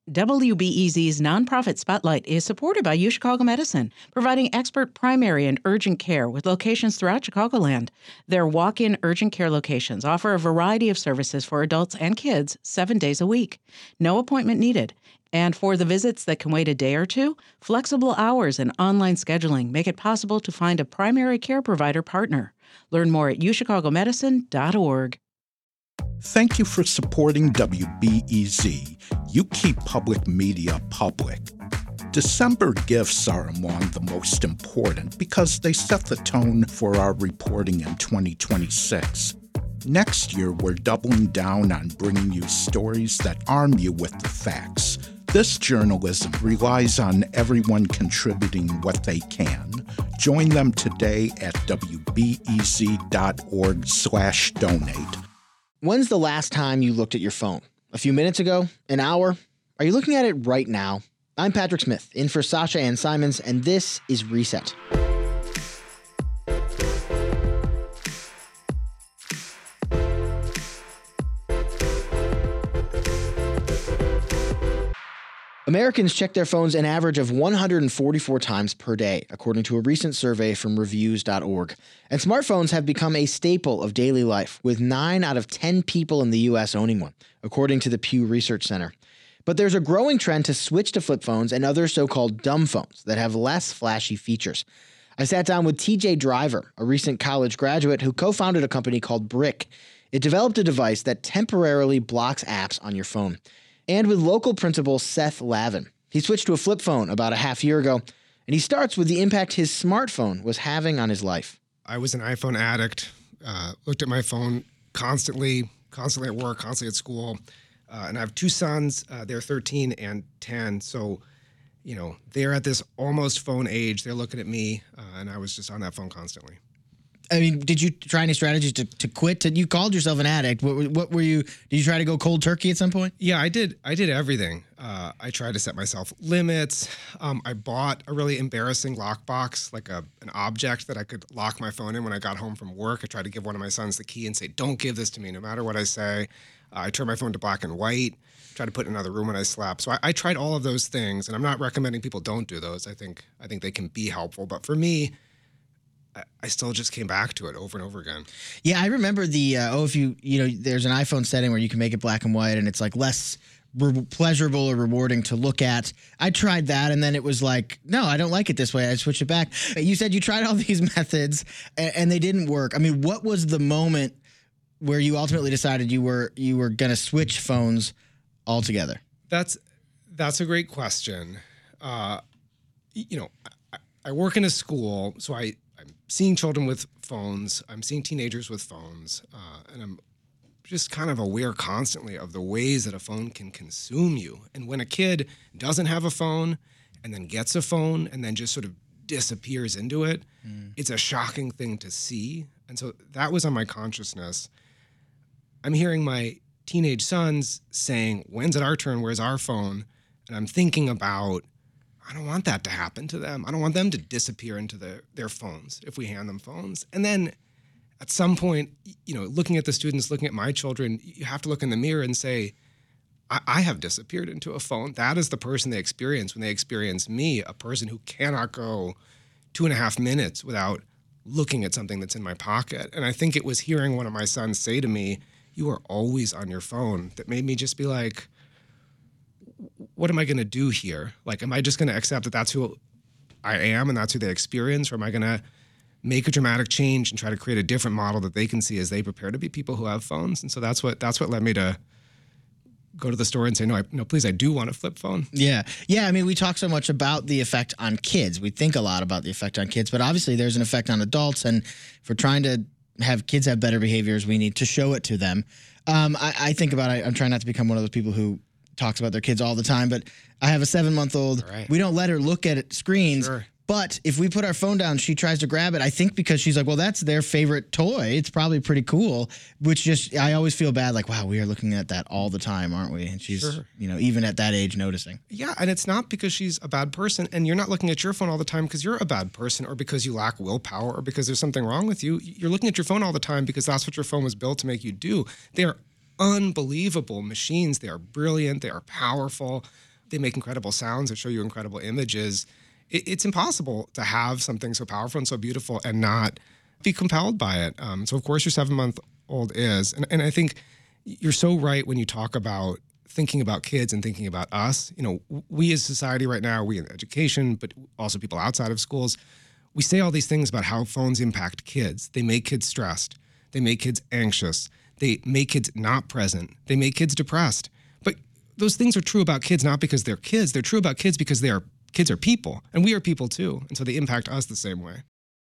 WBEZ's nonprofit Spotlight is supported by UChicago Medicine, providing expert primary and urgent care with locations throughout Chicagoland. Their walk-in urgent care locations offer a variety of services for adults and kids 7 days a week. No appointment needed. And for the visits that can wait a day or two, flexible hours and online scheduling make it possible to find a primary care provider partner. Learn more at uchicago.org. Thank you for supporting WBEZ. You keep public media public. December gifts are among the most important because they set the tone for our reporting in 2026. Next year, we're doubling down on bringing you stories that arm you with the facts. This journalism relies on everyone contributing what they can. Join them today at wbez.org/donate. When's the last time you looked at your phone? A few minutes ago? An hour? Are you looking at it right now? I'm Patrick Smith, in for Sasha Ann Simons, and this is Reset. Americans check their phones an average of 144 times per day, according to a recent survey from reviews.org. And smartphones have become a staple of daily life, with 9 out of 10 people in the U.S. owning one, according to the Pew Research Center. But there's a growing trend to switch to flip phones and other so-called dumb phones that have less flashy features. I sat down with TJ Driver, a recent college graduate who co-founded a company called Brick. It developed a device that temporarily blocks apps on your phone. And with local principal Seth Lavin. He switched to a flip phone about a half year ago, and he starts with the impact his smartphone was having on his life. I was an iPhone addict, looked at my phone constantly at work, constantly at school, and I have 2 sons. They're 13 and 10, so they're at this almost phone age. They're looking at me, and I was just on that phone constantly. I mean, did you try any strategies to quit? You called yourself an addict. What were you? Did you try to go cold turkey at some point? Yeah, I did everything. I tried to set myself limits. I bought a really embarrassing lockbox, like an object that I could lock my phone in when I got home from work. I tried to give one of my sons the key and say, "Don't give this to me, no matter what I say." I turned my phone to black and white. Tried to put it in another room when I slept. So I tried all of those things, and I'm not recommending people don't do those. I think they can be helpful, but for me, I still just came back to it over and over again. Yeah, I remember the, if there's an iPhone setting where you can make it black and white and it's like less pleasurable or rewarding to look at. I tried that and then it was like, no, I don't like it this way. I switched it back. You said you tried all these methods and they didn't work. I mean, what was the moment where you ultimately decided you were going to switch phones altogether? That's a great question. I work in a school, so I'm seeing children with phones. I'm seeing teenagers with phones, and I'm just kind of aware constantly of the ways that a phone can consume you. And when a kid doesn't have a phone and then gets a phone and then just sort of disappears into it, it's a shocking thing to see. And so that was on my consciousness. I'm hearing my teenage sons saying, "When's it our turn? Where's our phone?" And I'm thinking about, I don't want that to happen to them. I don't want them to disappear into their phones if we hand them phones. And then at some point, looking at the students, looking at my children, you have to look in the mirror and say, I have disappeared into a phone. That is the person they experience when they experience me, a person who cannot go 2.5 minutes without looking at something that's in my pocket. And I think it was hearing one of my sons say to me, "You are always on your phone," that made me just be like, what am I going to do here? Like, am I just going to accept that that's who I am and that's who they experience? Or am I going to make a dramatic change and try to create a different model that they can see as they prepare to be people who have phones? And so that's what led me to go to the store and say, no, please, I do want a flip phone. Yeah. I mean, we talk so much about the effect on kids. We think a lot about the effect on kids, but obviously there's an effect on adults. And if we're trying to have kids have better behaviors, we need to show it to them. I think about it. I'm trying not to become one of those people who talks about their kids all the time, but I have a 7-month-old. Right. We don't let her look at screens. Sure. But if we put our phone down, she tries to grab it. I think because she's like, well, that's their favorite toy. It's probably pretty cool, which just, I always feel bad. Like, wow, we are looking at that all the time, aren't we? And she's, sure, even at that age noticing. Yeah. And it's not because she's a bad person and you're not looking at your phone all the time because you're a bad person or because you lack willpower or because there's something wrong with you. You're looking at your phone all the time because that's what your phone was built to make you do. They are unbelievable machines. They are brilliant. They are powerful. They make incredible sounds that show you incredible images. It's impossible to have something so powerful and so beautiful and not be compelled by it. So of course your 7-month-old is. And I think you're so right when you talk about thinking about kids and thinking about us. We as society right now, we in education, but also people outside of schools, we say all these things about how phones impact kids. They make kids stressed. They make kids anxious. They make kids not present. They make kids depressed. But those things are true about kids not because they're kids. They're true about kids because kids are people, and we are people too. And so they impact us the same way.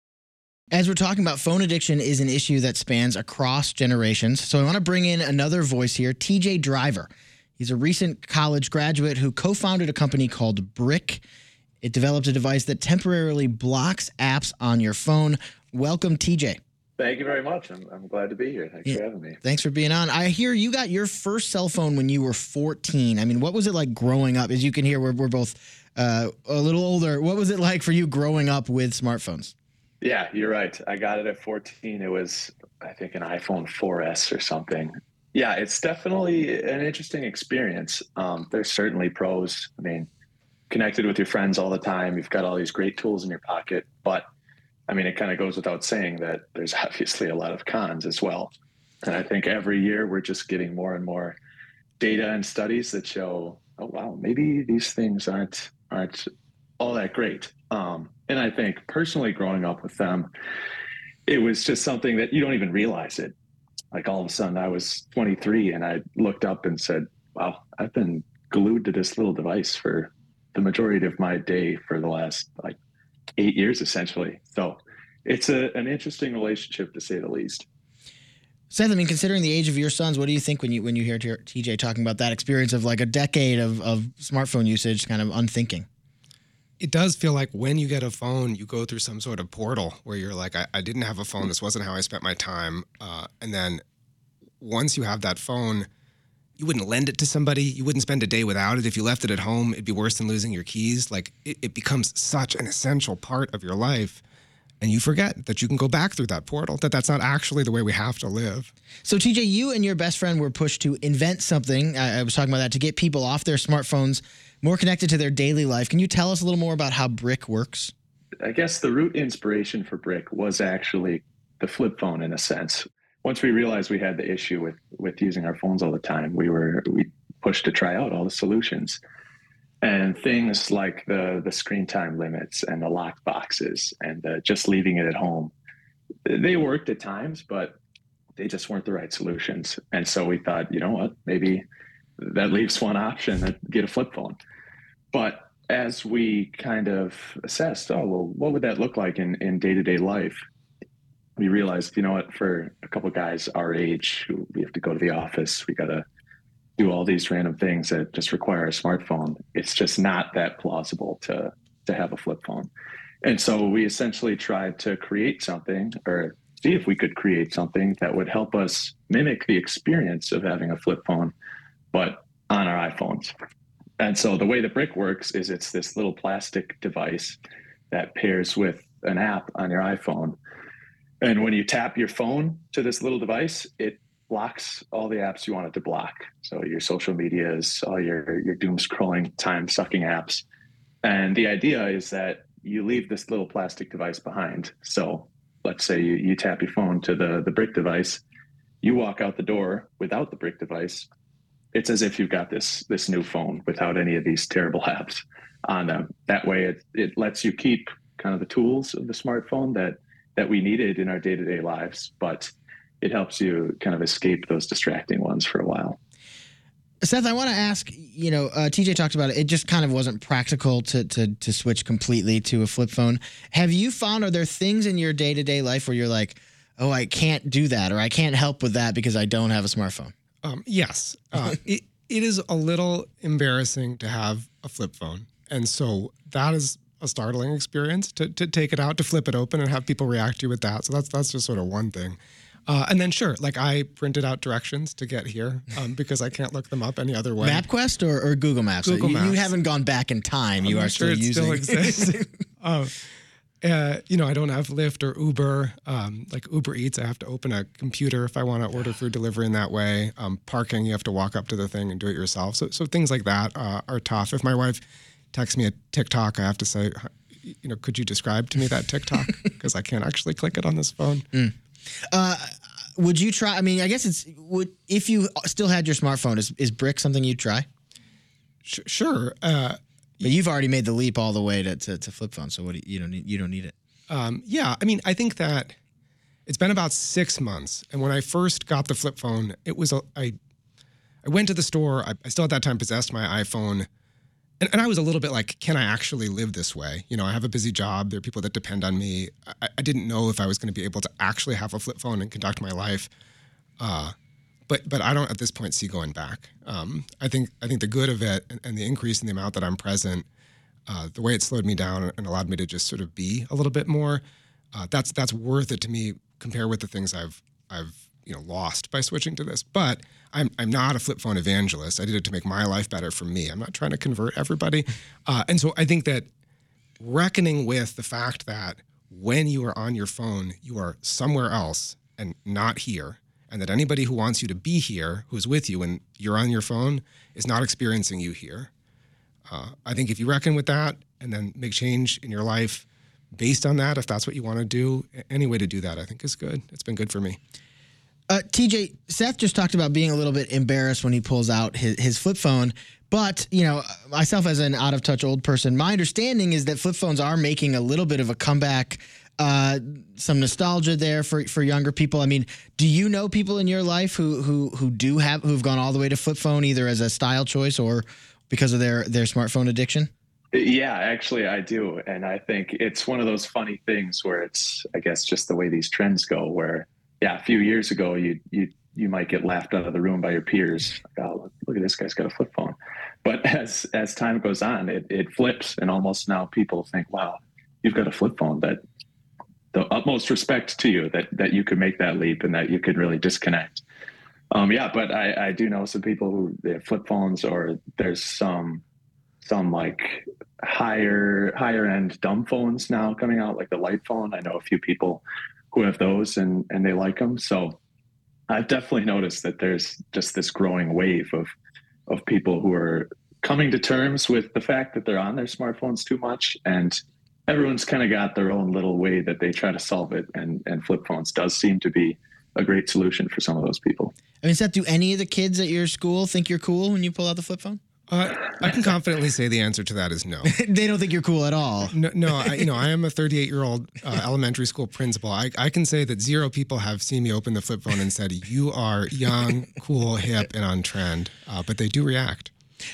As we're talking about, phone addiction is an issue that spans across generations. So I want to bring in another voice here, TJ Driver. He's a recent college graduate who co-founded a company called Brick. It developed a device that temporarily blocks apps on your phone. Welcome, TJ. Thank you very much. I'm glad to be here. Thanks for having me. Thanks for being on. I hear you got your first cell phone when you were 14. I mean, what was it like growing up? As you can hear, we're both a little older. What was it like for you growing up with smartphones? Yeah, you're right. I got it at 14. It was, I think, an iPhone 4S or something. Yeah, it's definitely an interesting experience. There's certainly pros. I mean, connected with your friends all the time. You've got all these great tools in your pocket. But, I mean, it kind of goes without saying that there's obviously a lot of cons as well. And I think every year we're just getting more and more data and studies that show, oh, wow, maybe these things aren't all that great. And I think personally growing up with them, it was just something that you don't even realize it. Like all of a sudden I was 23 and I looked up and said, wow, I've been glued to this little device for the majority of my day for the last 8 years, essentially. So it's an interesting relationship to say the least. Seth, I mean, considering the age of your sons, what do you think when you hear TJ talking about that experience of like a decade of smartphone usage, kind of unthinking? It does feel like when you get a phone, you go through some sort of portal where you're like, I didn't have a phone. This wasn't how I spent my time. And then once you have that phone, you wouldn't lend it to somebody. You wouldn't spend a day without it. If you left it at home, it'd be worse than losing your keys. Like it becomes such an essential part of your life. And you forget that you can go back through that portal, that's not actually the way we have to live. So, TJ, you and your best friend were pushed to invent something. I was talking about that, to get people off their smartphones, more connected to their daily life. Can you tell us a little more about how Brick works? I guess the root inspiration for Brick was actually the flip phone in a sense. Once we realized we had the issue with using our phones all the time, we pushed to try out all the solutions. And things like the screen time limits and the lock boxes and just leaving it at home, they worked at times, but they just weren't the right solutions. And so we thought, you know what, maybe that leaves one option, get a flip phone. But as we kind of assessed, what would that look like in day-to-day life? We realized, you know what, for a couple of guys our age, who we have to go to the office, we got to do all these random things that just require a smartphone. It's just not that plausible to have a flip phone. And so we essentially tried to create something, or see if we could create something that would help us mimic the experience of having a flip phone, but on our iPhones. And so the way the Brick works is it's this little plastic device that pairs with an app on your iPhone. And when you tap your phone to this little device, it blocks all the apps you want it to block. So your social medias, all your doom scrolling, time sucking apps. And the idea is that you leave this little plastic device behind. So let's say you tap your phone to the Brick device, you walk out the door without the Brick device. It's as if you've got this new phone without any of these terrible apps on them. That way it lets you keep kind of the tools of the smartphone that we needed in our day-to-day lives, but it helps you kind of escape those distracting ones for a while. Seth, I want to ask, TJ talked about it. It just kind of wasn't practical to switch completely to a flip phone. Have you found, are there things in your day-to-day life where you're like, oh, I can't do that, or I can't help with that because I don't have a smartphone? Yes. It is a little embarrassing to have a flip phone. And so that is a startling experience to take it out, to flip it open and have people react to you with that. So that's just sort of one thing. And then sure, like I printed out directions to get here because I can't look them up any other way. MapQuest or Google Maps? Google Maps. You haven't gone back in time. I'm you are sure still it using still exists. I don't have Lyft or Uber. Like Uber Eats, I have to open a computer if I want to order food delivery in that way. Parking, you have to walk up to the thing and do it yourself. So things like that are tough. If my wife texts me a TikTok, I have to say, could you describe to me that TikTok? Because I can't actually click it on this phone. Would you try? I mean, I guess if you still had your smartphone, is Brick something you'd try? Sure. But you've already made the leap all the way to flip phone, so you don't need it. Yeah, I mean, I think that it's been about 6 months, and when I first got the flip phone, it was I went to the store. I still at that time possessed my iPhone, and I was a little bit like, can I actually live this way? I have a busy job. There are people that depend on me. I didn't know if I was going to be able to actually have a flip phone and conduct my life. But I don't at this point see going back. I think the good of it and the increase in the amount that I'm present, the way it slowed me down and allowed me to just sort of be a little bit more, that's worth it to me. Compare with the things I've lost by switching to this. But I'm not a flip phone evangelist. I did it to make my life better for me. I'm not trying to convert everybody. And so I think that reckoning with the fact that when you are on your phone, you are somewhere else and not here. And that anybody who wants you to be here, who's with you when you're on your phone, is not experiencing you here. I think if you reckon with that and then make change in your life based on that, if that's what you want to do, any way to do that I think is good. It's been good for me. TJ, Seth just talked about being a little bit embarrassed when he pulls out his flip phone. But, myself as an out-of-touch old person, my understanding is that flip phones are making a little bit of a comeback. Some nostalgia there for younger people. I mean, do you know people in your life who've gone all the way to flip phone, either as a style choice or because of their smartphone addiction? Yeah, actually I do. And I think it's one of those funny things where it's, I guess, just the way these trends go, where, a few years ago, you might get laughed out of the room by your peers. Like, oh, look at this guy's got a flip phone. But as time goes on, it flips, and almost now people think, wow, you've got a flip phone. That the utmost respect to you that you could make that leap and that you could really disconnect. But I do know some people who they have flip phones, or there's some like higher end dumb phones now coming out, like the light phone. I know a few people who have those and they like them. So I've definitely noticed that there's just this growing wave of people who are coming to terms with the fact that they're on their smartphones too much, and everyone's kind of got their own little way that they try to solve it. And flip phones does seem to be a great solution for some of those people. I mean, Seth, do any of the kids at your school think you're cool when you pull out the flip phone? I can confidently say the answer to that is no. They don't think you're cool at all. No. I am a 38-year-old elementary school principal. I can say that 0 people have seen me open the flip phone and said, "You are young, cool, hip, and on trend." But they do react.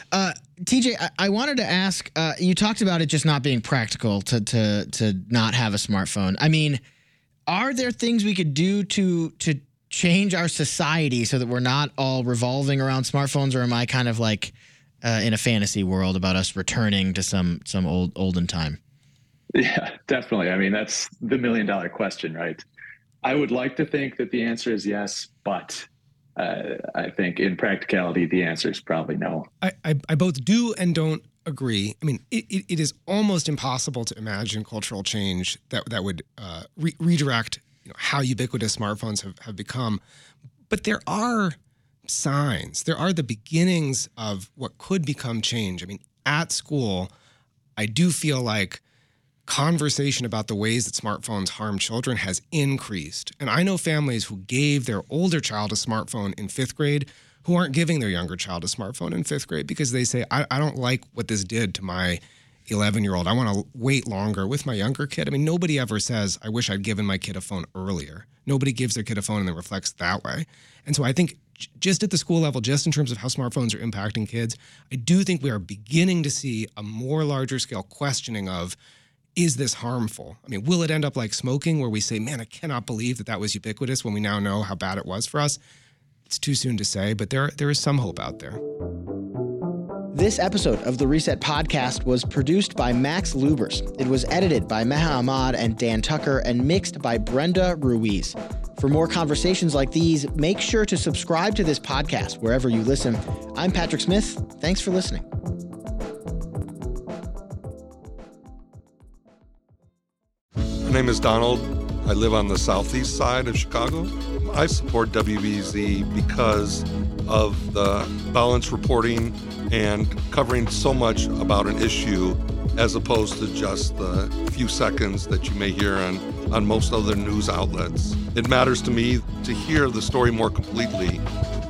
TJ, I wanted to ask. You talked about it just not being practical to not have a smartphone. I mean, are there things we could do to change our society so that we're not all revolving around smartphones, or am I kind of like in a fantasy world about us returning to some olden time? Yeah, definitely. I mean, that's the $1 million question, right? I would like to think that the answer is yes, but I think in practicality, the answer is probably no. I both do and don't agree. I mean, it is almost impossible to imagine cultural change that would redirect how ubiquitous smartphones have become. But there are signs. There are the beginnings of what could become change. I mean, at school, I do feel like conversation about the ways that smartphones harm children has increased. And I know families who gave their older child a smartphone in 5th grade who aren't giving their younger child a smartphone in 5th grade because they say, I don't like what this did to my 11-year-old. I want to wait longer with my younger kid. I mean, nobody ever says, I wish I'd given my kid a phone earlier. Nobody gives their kid a phone and then reflects that way. And so I think just at the school level, just in terms of how smartphones are impacting kids, I do think we are beginning to see a more larger scale questioning of, is this harmful? I mean, will it end up like smoking where we say, man, I cannot believe that was ubiquitous when we now know how bad it was for us? It's too soon to say, but there is some hope out there. This episode of the Reset Podcast was produced by Max Lubers. It was edited by Meha Ahmad and Dan Tucker and mixed by Brenda Ruiz. For more conversations like these, make sure to subscribe to this podcast wherever you listen. I'm Patrick Smith. Thanks for listening. name is Donald. I live on the southeast side of Chicago. I support WBEZ because of the balanced reporting and covering so much about an issue as opposed to just the few seconds that you may hear on most other news outlets. It matters to me to hear the story more completely